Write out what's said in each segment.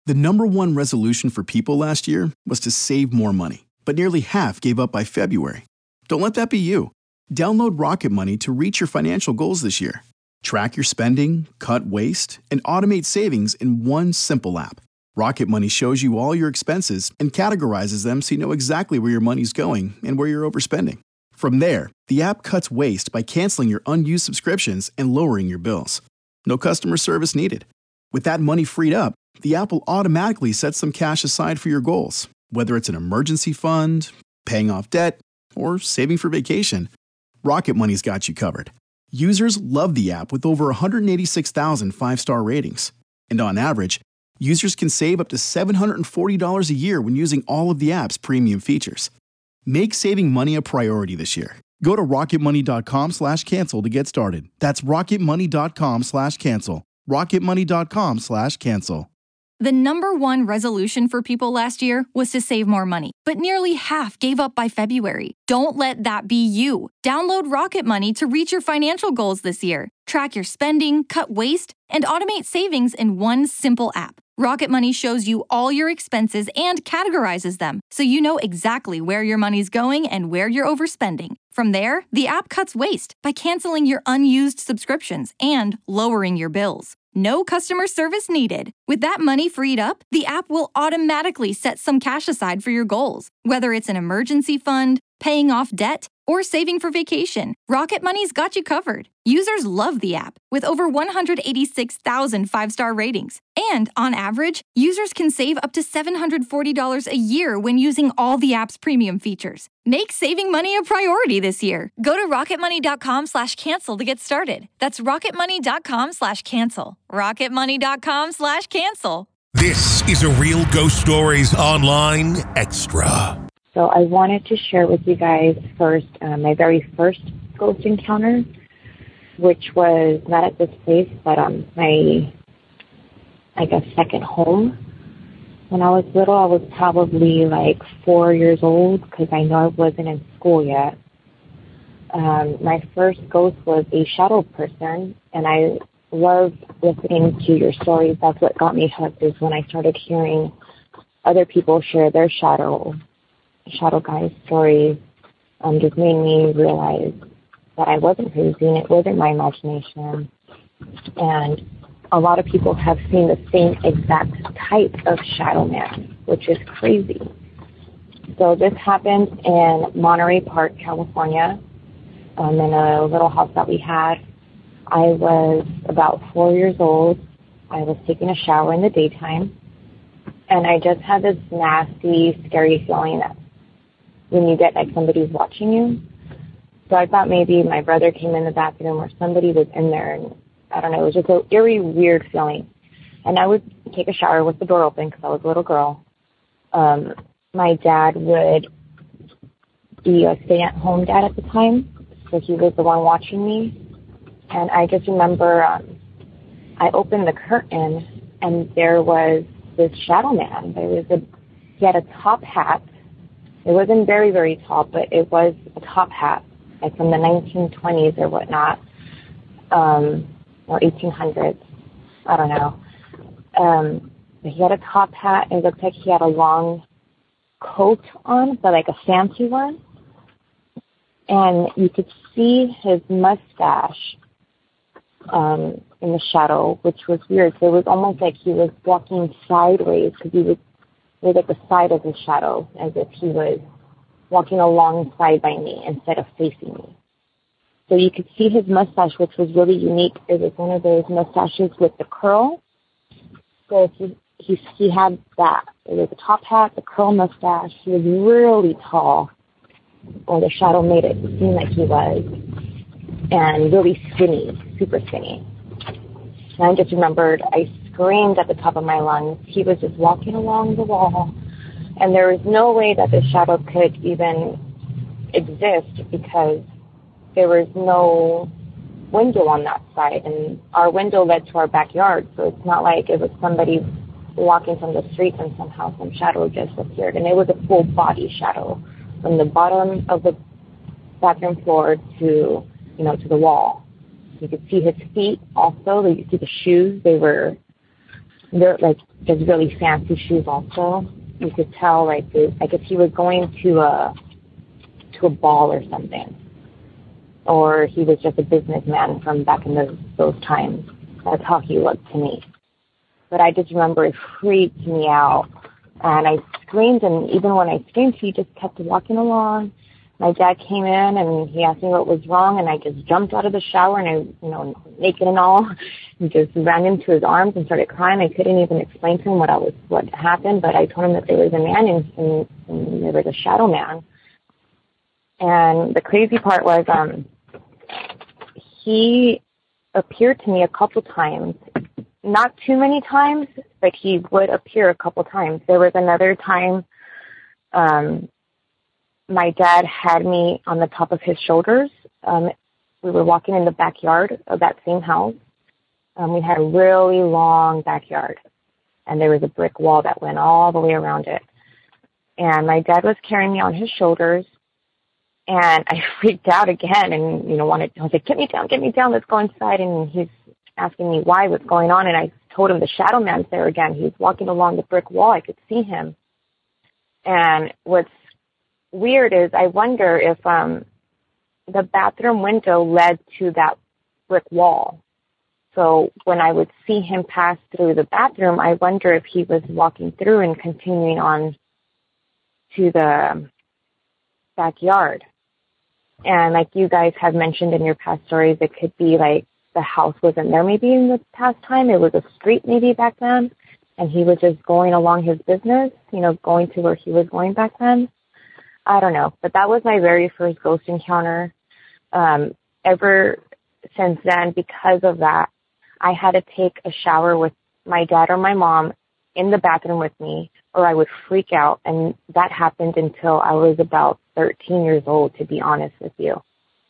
The number one resolution for people last year was to save more money, but nearly half gave up by February. Don't let that be you. Download Rocket Money to reach your financial goals this year. Track your spending, cut waste, and automate savings in one simple app. Rocket Money shows you all your expenses and categorizes them so you know exactly where your money's going and where you're overspending. From there, the app cuts waste by canceling your unused subscriptions and lowering your bills. No customer service needed. With that money freed up, the app will automatically set some cash aside for your goals, whether it's an emergency fund, paying off debt, or saving for vacation. Rocket Money's got you covered. Users love the app with over 186,000 five-star ratings. And on average, users can save up to $740 a year when using all of the app's premium features. Make saving money a priority this year. Go to rocketmoney.com/cancel to get started. That's rocketmoney.com/cancel. rocketmoney.com/cancel. The number one resolution for people last year was to save more money, but nearly half gave up by February. Don't let that be you. Download Rocket Money to reach your financial goals this year. Track your spending, cut waste, and automate savings in one simple app. Rocket Money shows you all your expenses and categorizes them, so you know exactly where your money's going and where you're overspending. From there, the app cuts waste by canceling your unused subscriptions and lowering your bills. No customer service needed. With that money freed up, the app will automatically set some cash aside for your goals, whether it's an emergency fund, paying off debt, or saving for vacation. Rocket Money's got you covered. Users love the app with over 186,000 five-star ratings. And on average, users can save up to $740 a year when using all the app's premium features. Make saving money a priority this year. Go to rocketmoney.com/cancel to get started. That's rocketmoney.com/cancel. rocketmoney.com/cancel. This is a Real Ghost Stories Online Extra. So I wanted to share with you guys first my very first ghost encounter, which was not at this place, but my, second home. When I was little, I was probably like 4 years old because I know I wasn't in school yet. My first ghost was a shadow person, and I love listening to your stories. That's what got me hooked, is when I started hearing other people share their shadow guy stories. Just made me realize that I wasn't crazy and it wasn't my imagination. And a lot of people have seen the same exact type of shadow man, which is crazy. So this happened in Monterey Park, California, in a little house that we had. I was about 4 years old. I was taking a shower in the daytime, and I just had this nasty, scary feeling that when you get like somebody's watching you. So I thought maybe my brother came in the bathroom or somebody was in there, and I don't know, it was just an eerie, weird feeling. And I would take a shower with the door open because I was a little girl. My dad would be a stay-at-home dad at the time, so he was the one watching me. And I just remember I opened the curtain, and there was this shadow man. He had a top hat. It wasn't very, very tall, but it was a top hat, like from the 1920s or whatnot, or 1800s. I don't know. But he had a top hat. It looked like he had a long coat on, but like a fancy one. And you could see his mustache in the shadow, which was weird. So it was almost like he was walking sideways because he was at the side of the shadow, as if he was walking alongside by me instead of facing me. So you could see his mustache, which was really unique. It was one of those mustaches with the curl. So he had that. It was a top hat, the curl mustache. He was really tall, or the shadow made it seem like he was, and really skinny, super skinny. And I just remembered I screamed at the top of my lungs. He was just walking along the wall, and there was no way that this shadow could even exist because there was no window on that side, and our window led to our backyard, so it's not like it was somebody walking from the street and somehow some shadow just appeared. And it was a full body shadow from the bottom of the bathroom floor to the wall. You could see his feet also. You could see the shoes. They were they're like just really fancy shoes also. You could tell like if he was going to a ball or something, or he was just a businessman from back in those times. That's how he looked to me. But I just remember it freaked me out, and I screamed, and even when I screamed, he just kept walking along. My dad came in, and he asked me what was wrong, and I just jumped out of the shower, and I, naked and all, and just ran into his arms and started crying. I couldn't even explain to him what happened, but I told him that there was a man, and there was a shadow man. And the crazy part was, he appeared to me a couple times. Not too many times, but he would appear a couple times. There was another time my dad had me on the top of his shoulders. We were walking in the backyard of that same house. We had a really long backyard, and there was a brick wall that went all the way around it. And my dad was carrying me on his shoulders, and I freaked out again and, I was like, get me down, let's go inside. And he's asking me what's going on. And I told him the shadow man's there again. He's walking along the brick wall. I could see him. And what's weird is I wonder if the bathroom window led to that brick wall. So when I would see him pass through the bathroom, I wonder if he was walking through and continuing on to the backyard. And like you guys have mentioned in your past stories, it could be like the house wasn't there maybe in the past time. It was a street maybe back then, and he was just going along his business, going to where he was going back then. I don't know. But that was my very first ghost encounter. Ever since then, because of that, I had to take a shower with my dad or my mom in the bathroom with me, or I would freak out. And that happened until I was about 13 years old, to be honest with you.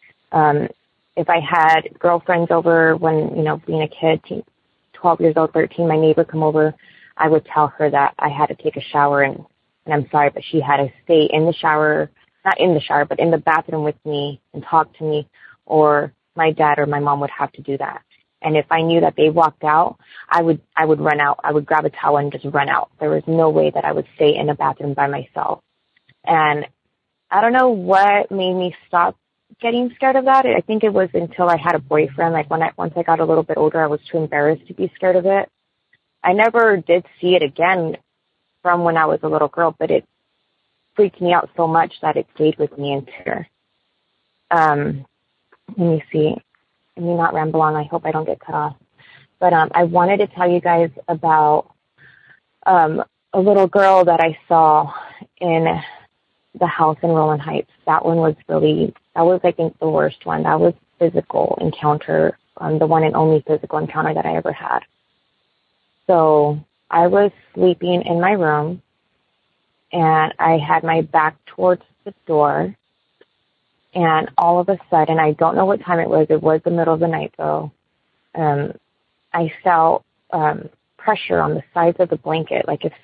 If I had girlfriends over when, being a kid, 12 years old, 13, my neighbor come over, I would tell her that I had to take a shower and I'm sorry, but she had to stay in the shower, not in the shower, but in the bathroom with me and talk to me, or my dad or my mom would have to do that. And if I knew that they walked out, I would run out. I would grab a towel and just run out. There was no way that I would stay in a bathroom by myself. And I don't know what made me stop getting scared of that. I think it was until I had a boyfriend. Like once I got a little bit older, I was too embarrassed to be scared of it. I never did see it again from when I was a little girl, but it freaked me out so much that it stayed with me into here. Let me see. Let me not ramble on. I hope I don't get cut off. But I wanted to tell you guys about a little girl that I saw in the house in Rowland Heights. That was I think the worst one. That was physical encounter, the one and only physical encounter that I ever had. So I was sleeping in my room, and I had my back towards the door, and all of a sudden, I don't know what time it was the middle of the night though, I felt pressure on the sides of the blanket,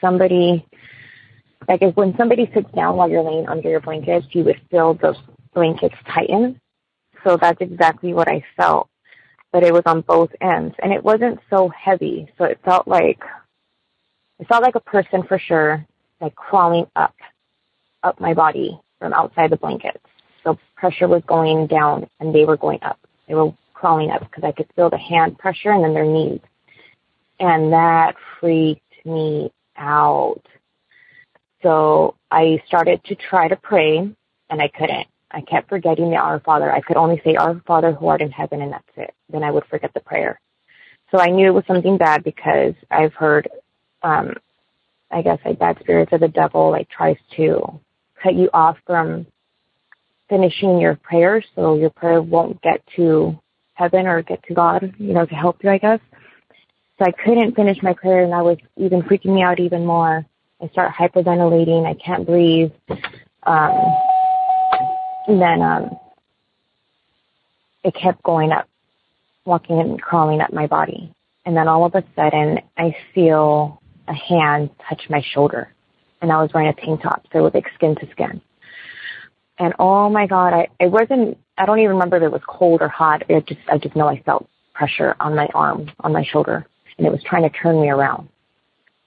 when somebody sits down while you're laying under your blankets, you would feel the blankets tighten. So that's exactly what I felt, but it was on both ends, and it wasn't so heavy, so it felt like a person for sure, like crawling up my body from outside the blankets. So pressure was going down, and they were going up. They were crawling up because I could feel the hand pressure and then their knees. And that freaked me out. So I started to try to pray, and I couldn't. I kept forgetting the Our Father. I could only say, Our Father who art in heaven, and that's it. Then I would forget the prayer. So I knew it was something bad because I've heard, I guess, bad spirits of the devil, tries to cut you off from finishing your prayer, so your prayer won't get to heaven or get to God, to help you, I guess. So I couldn't finish my prayer, and that was even freaking me out even more. I start hyperventilating. I can't breathe. And then it kept going up, walking and crawling up my body. And then all of a sudden, I feel a hand touch my shoulder. And I was wearing a tank top, so it was like skin to skin. And oh my God, I don't even remember if it was cold or hot. I just know I felt pressure on my arm, on my shoulder, and it was trying to turn me around.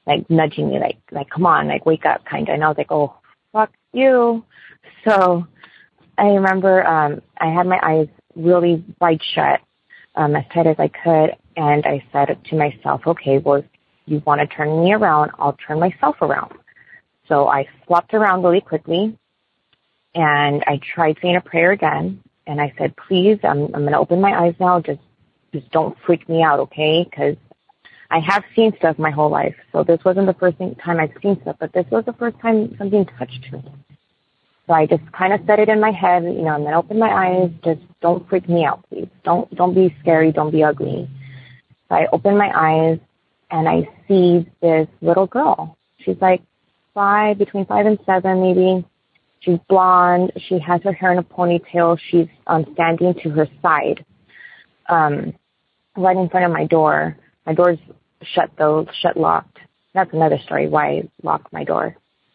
like nudging me, like come on, like wake up, kind of. And I was like, oh, fuck you. So I remember I had my eyes really wide shut, as tight as I could, and I said to myself, okay, well, if you want to turn me around, I'll turn myself around. So I flopped around really quickly, and I tried saying a prayer again, and I said, please, I'm going to open my eyes now, just don't freak me out, okay? Because I have seen stuff my whole life, so this wasn't the first time I've seen stuff, but this was the first time something touched me. So I just kind of said it in my head, I'm going to open my eyes, just don't freak me out, please. Don't be scary, don't be ugly. So I open my eyes, and I see this little girl. She's like between 5 and 7 maybe. She's blonde. She has her hair in a ponytail. She's standing to her side, right in front of my door. My door's shut though, locked. That's another story why I locked my door.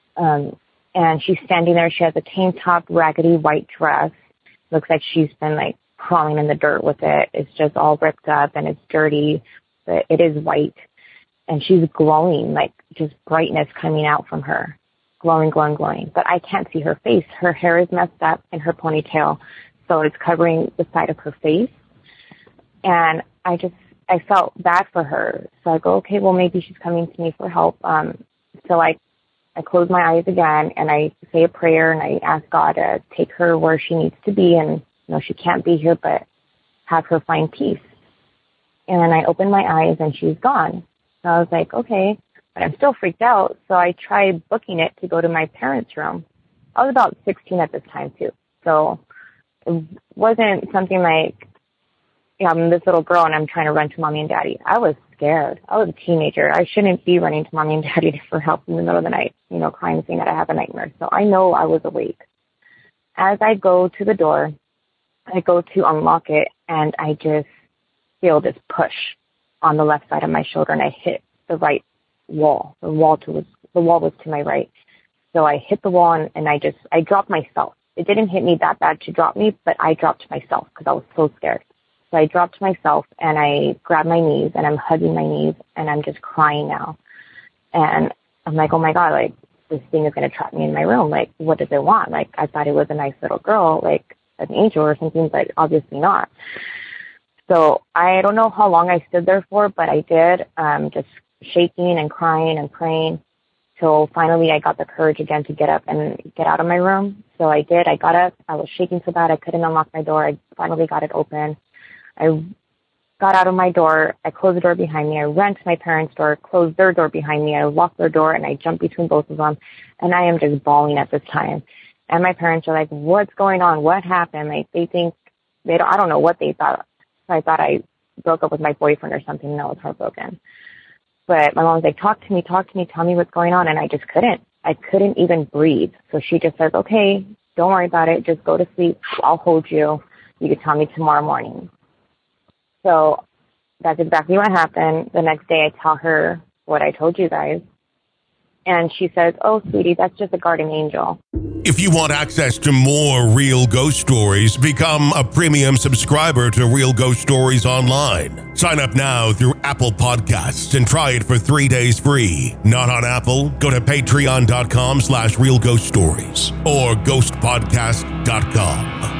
And she's standing there. She has a tank top, raggedy white dress. Looks like she's been like crawling in the dirt with it. It's just all ripped up and it's dirty, but it is white. And she's glowing, like just brightness coming out from her. Glowing. But I can't see her face. Her hair is messed up in her ponytail, so it's covering the side of her face. And I felt bad for her. So I go, okay, well, maybe she's coming to me for help. So I close my eyes again, and I say a prayer, and I ask God to take her where she needs to be. And, she can't be here, but have her find peace. And I open my eyes, and she's gone. So I was like, okay, but I'm still freaked out. So I tried booking it to go to my parents' room. I was about 16 at this time, too. So it wasn't something like, I'm this little girl and I'm trying to run to mommy and daddy. I was scared. I was a teenager. I shouldn't be running to mommy and daddy for help in the middle of the night, crying, saying that I have a nightmare. So I know I was awake. As I go to the door, I go to unlock it, and I just feel this push on the left side of my shoulder, and I hit the right wall. The wall was to my right. So I hit the wall, and I dropped myself. It didn't hit me that bad to drop me, but I dropped myself because I was so scared. So I dropped myself, and I grabbed my knees, and I'm hugging my knees, and I'm just crying now. And I'm like, oh my God, like, this thing is going to trap me in my room. Like, what does it want? Like, I thought it was a nice little girl, like an angel or something, but obviously not. So I don't know how long I stood there for, but I did, just shaking and crying and praying till finally I got the courage again to get up and get out of my room. So I did. I got up. I was shaking so bad I couldn't unlock my door. I finally got it open. I got out of my door. I closed the door behind me. I ran to my parents' door, closed their door behind me. I locked their door, and I jumped between both of them. And I am just bawling at this time. And my parents are like, what's going on? What happened? Like, I don't know what they thought. So I thought I broke up with my boyfriend or something, and I was heartbroken. But my mom was like, talk to me, tell me what's going on. And I just couldn't. I couldn't even breathe. So she just says, okay, don't worry about it. Just go to sleep. I'll hold you. You can tell me tomorrow morning. So that's exactly what happened. The next day I tell her what I told you guys. And she says, oh, sweetie, that's just a guardian angel. If you want access to more Real Ghost Stories, become a premium subscriber to Real Ghost Stories Online. Sign up now through Apple Podcasts and try it for 3 days free. Not on Apple? Go to patreon.com/Real Ghost Stories or ghostpodcast.com.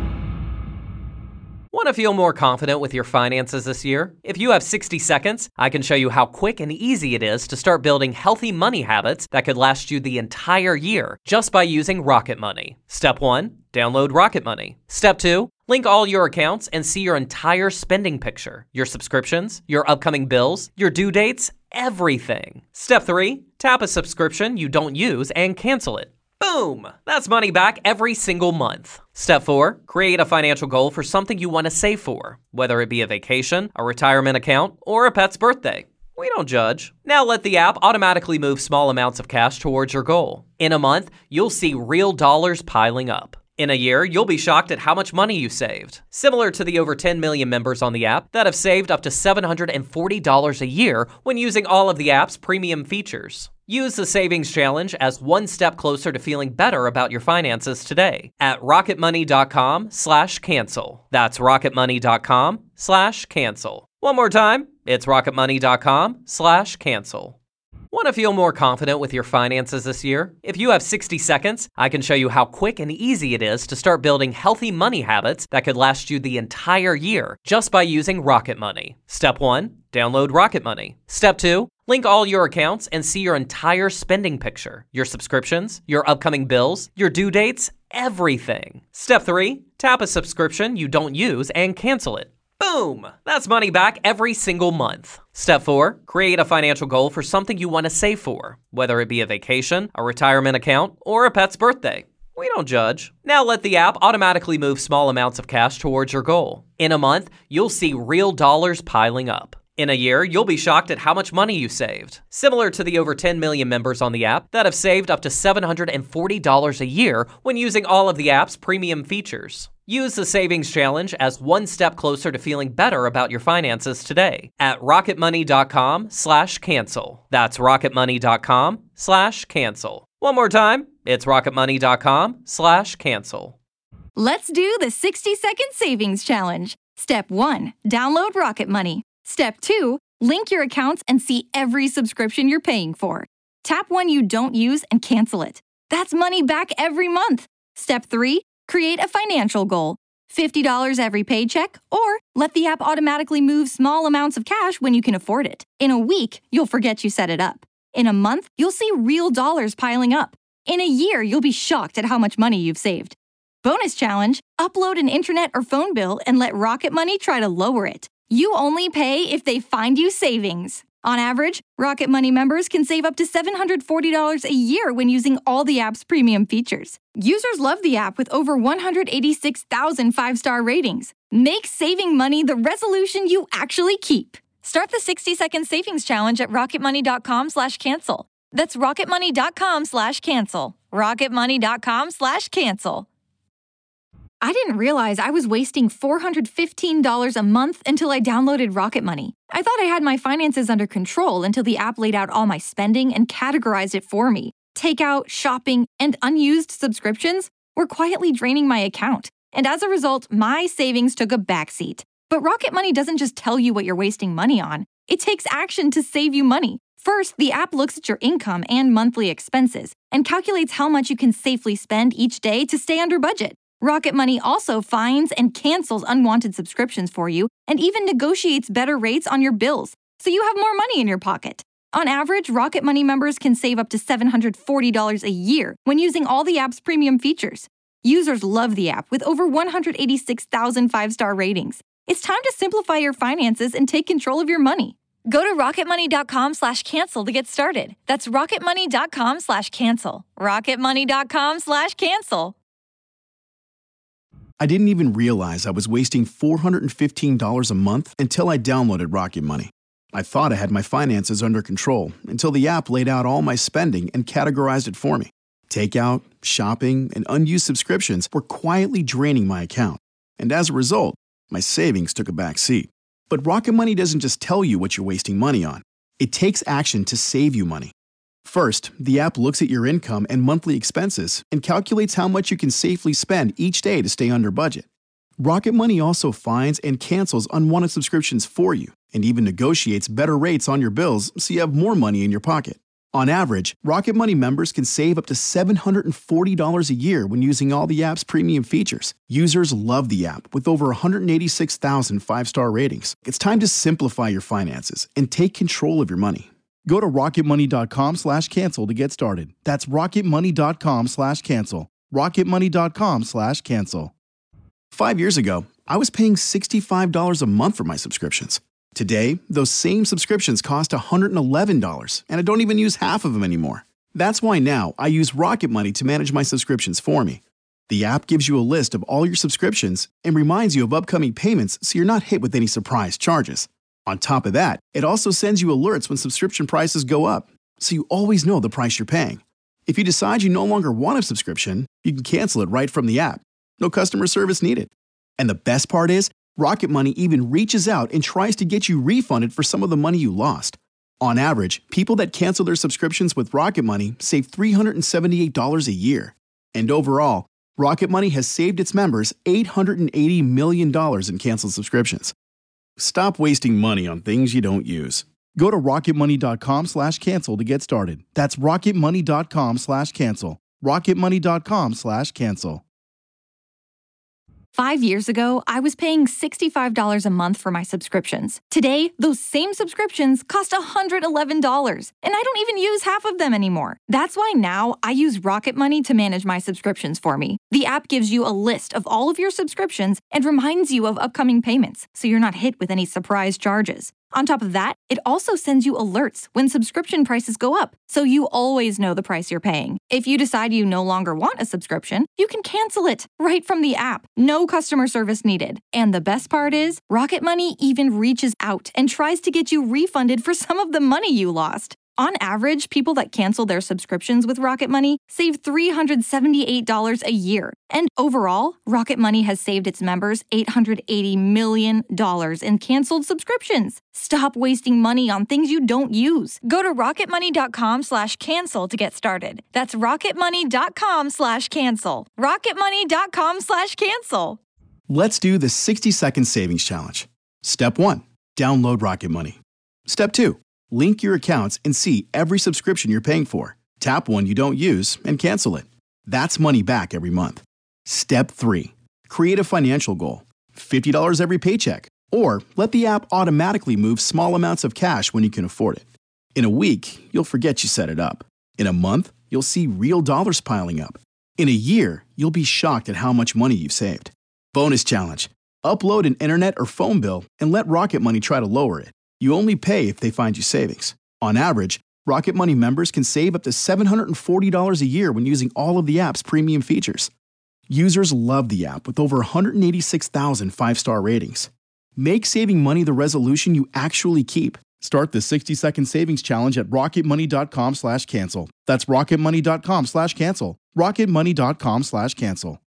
Want to feel more confident with your finances this year? If you have 60 seconds, I can show you how quick and easy it is to start building healthy money habits that could last you the entire year just by using Rocket Money. Step 1, download Rocket Money. Step 2, link all your accounts and see your entire spending picture, your subscriptions, your upcoming bills, your due dates, everything. Step 3, tap a subscription you don't use and cancel it. Boom! That's money back every single month. Step 4, create a financial goal for something you want to save for, whether it be a vacation, a retirement account, or a pet's birthday. We don't judge. Now let the app automatically move small amounts of cash towards your goal. In a month, you'll see real dollars piling up. In a year, you'll be shocked at how much money you saved. Similar to the over 10 million members on the app that have saved up to $740 a year when using all of the app's premium features. Use the Savings Challenge as one step closer to feeling better about your finances today at rocketmoney.com/cancel. That's rocketmoney.com/cancel. One more time, it's rocketmoney.com/cancel. Want to feel more confident with your finances this year? If you have 60 seconds, I can show you how quick and easy it is to start building healthy money habits that could last you the entire year just by using Rocket Money. Step 1, download Rocket Money. Step 2, link all your accounts and see your entire spending picture, your subscriptions, your upcoming bills, your due dates, everything. Step 3, tap a subscription you don't use and cancel it. Boom! That's money back every single month. Step 4, create a financial goal for something you want to save for, whether it be a vacation, a retirement account, or a pet's birthday. We don't judge. Now let the app automatically move small amounts of cash towards your goal. In a month, you'll see real dollars piling up. In a year, you'll be shocked at how much money you saved. Similar to the over 10 million members on the app that have saved up to $740 a year when using all of the app's premium features. Use the Savings Challenge as one step closer to feeling better about your finances today at rocketmoney.com/cancel. That's rocketmoney.com/cancel. One more time, it's rocketmoney.com/cancel. Let's do the 60-second savings challenge. Step 1, download Rocket Money. Step 2, link your accounts and see every subscription you're paying for. Tap one you don't use and cancel it. That's money back every month. Step 3, create a financial goal. $50 every paycheck, or let the app automatically move small amounts of cash when you can afford it. In a week, you'll forget you set it up. In a month, you'll see real dollars piling up. In a year, you'll be shocked at how much money you've saved. Bonus challenge, upload an internet or phone bill and let Rocket Money try to lower it. You only pay if they find you savings. On average, Rocket Money members can save up to $740 a year when using all the app's premium features. Users love the app with over 186,000 5-star ratings. Make saving money the resolution you actually keep. Start the 60-second savings challenge at rocketmoney.com/cancel. That's rocketmoney.com/cancel. rocketmoney.com/cancel. I didn't realize I was wasting $415 a month until I downloaded Rocket Money. I thought I had my finances under control until the app laid out all my spending and categorized it for me. Takeout, shopping, and unused subscriptions were quietly draining my account. And as a result, my savings took a backseat. But Rocket Money doesn't just tell you what you're wasting money on. It takes action to save you money. First, the app looks at your income and monthly expenses and calculates how much you can safely spend each day to stay under budget. Rocket Money also finds and cancels unwanted subscriptions for you and even negotiates better rates on your bills, so you have more money in your pocket. On average, Rocket Money members can save up to $740 a year when using all the app's premium features. Users love the app with over 186,000 5-star ratings. It's time to simplify your finances and take control of your money. Go to rocketmoney.com/cancel to get started. That's rocketmoney.com/cancel. rocketmoney.com/cancel. I didn't even realize I was wasting $415 a month until I downloaded Rocket Money. I thought I had my finances under control until the app laid out all my spending and categorized it for me. Takeout, shopping, and unused subscriptions were quietly draining my account. And as a result, my savings took a back seat. But Rocket Money doesn't just tell you what you're wasting money on. It takes action to save you money. First, the app looks at your income and monthly expenses and calculates how much you can safely spend each day to stay under budget. Rocket Money also finds and cancels unwanted subscriptions for you and even negotiates better rates on your bills so you have more money in your pocket. On average, Rocket Money members can save up to $740 a year when using all the app's premium features. Users love the app with over 186,000 5-star ratings. It's time to simplify your finances and take control of your money. Go to rocketmoney.com/cancel to get started. That's rocketmoney.com/cancel. rocketmoney.com/cancel. 5 years ago, I was paying $65 a month for my subscriptions. Today, those same subscriptions cost $111, and I don't even use half of them anymore. That's why now I use Rocket Money to manage my subscriptions for me. The app gives you a list of all your subscriptions and reminds you of upcoming payments so you're not hit with any surprise charges. On top of that, it also sends you alerts when subscription prices go up, so you always know the price you're paying. If you decide you no longer want a subscription, you can cancel it right from the app. No customer service needed. And the best part is, Rocket Money even reaches out and tries to get you refunded for some of the money you lost. On average, people that cancel their subscriptions with Rocket Money save $378 a year. And overall, Rocket Money has saved its members $880 million in canceled subscriptions. Stop wasting money on things you don't use. Go to rocketmoney.com/cancel to get started. That's rocketmoney.com/cancel. rocketmoney.com/cancel. 5 years ago, I was paying $65 a month for my subscriptions. Today, those same subscriptions cost $111, and I don't even use half of them anymore. That's why now I use Rocket Money to manage my subscriptions for me. The app gives you a list of all of your subscriptions and reminds you of upcoming payments, so you're not hit with any surprise charges. On top of that, it also sends you alerts when subscription prices go up, so you always know the price you're paying. If you decide you no longer want a subscription, you can cancel it right from the app. No customer service needed. And the best part is, Rocket Money even reaches out and tries to get you refunded for some of the money you lost. On average, people that cancel their subscriptions with Rocket Money save $378 a year. And overall, Rocket Money has saved its members $880 million in canceled subscriptions. Stop wasting money on things you don't use. Go to rocketmoney.com/cancel to get started. That's rocketmoney.com/cancel. rocketmoney.com/cancel. Let's do the 60-second savings challenge. Step 1. Download Rocket Money. Step 2. Link your accounts and see every subscription you're paying for. Tap one you don't use and cancel it. That's money back every month. Step 3. Create a financial goal. $50 every paycheck. Or let the app automatically move small amounts of cash when you can afford it. In a week, you'll forget you set it up. In a month, you'll see real dollars piling up. In a year, you'll be shocked at how much money you've saved. Bonus challenge. Upload an internet or phone bill and let Rocket Money try to lower it. You only pay if they find you savings. On average, Rocket Money members can save up to $740 a year when using all of the app's premium features. Users love the app with over 186,000 5-star ratings. Make saving money the resolution you actually keep. Start the 60-second savings challenge at rocketmoney.com/cancel. That's rocketmoney.com/cancel. rocketmoney.com/cancel.